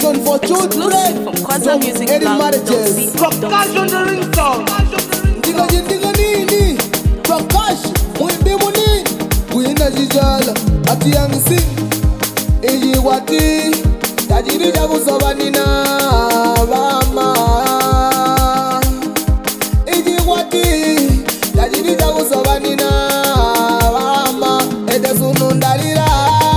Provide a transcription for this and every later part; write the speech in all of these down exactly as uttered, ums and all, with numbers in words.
Education for children from any marriages. Percussion the ringtone. Ndiga jindiga nini? Prakash, mwimbi munini? Kuina jijala, ati yang sing. Iji wati, tajiri jabu sobanina rama. Iji wati, tajiri jabu sobanina rama. Ede sunu ndarira.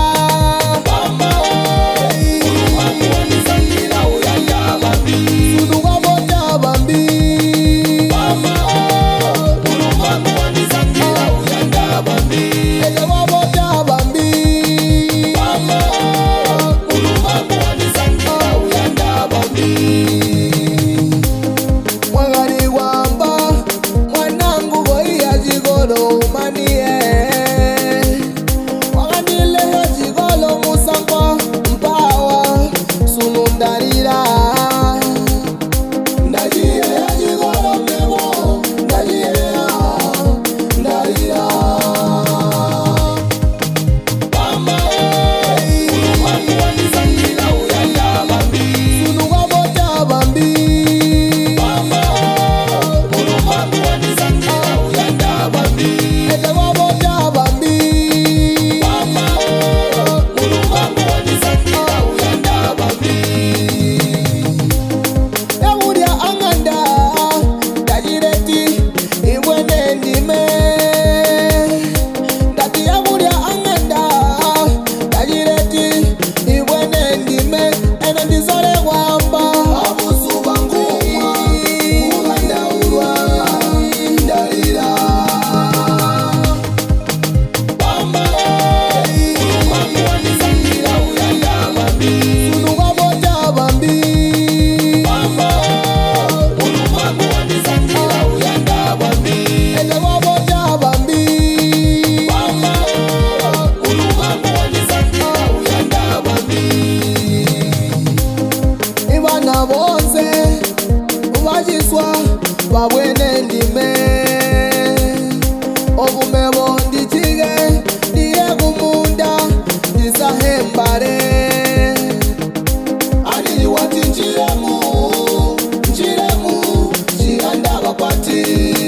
Wabwene ndime Obumebo ndichige Ndiye kumunda Ndisahembare Adili wati njiremu Njiremu Jiranda bakwati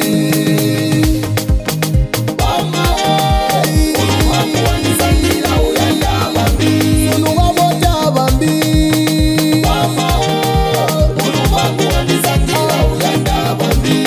Bama Ulumamu wanizandila uyanda bambi Ulumamu bambi Bama Ulumamu wanizandila uyanda bambi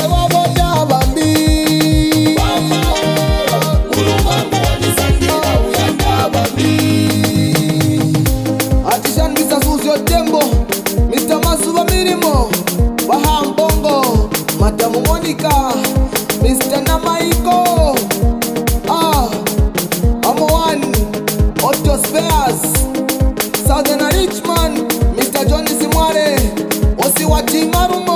Artisan Mister Susio Tembo, Mister Masuba Minimo, Wahambongo, Madam Monica, Mister Namaiko, Ah, Amoan, Otto Spears, Southern Richmond, Mister Johnny Simware, Osiwati Marum.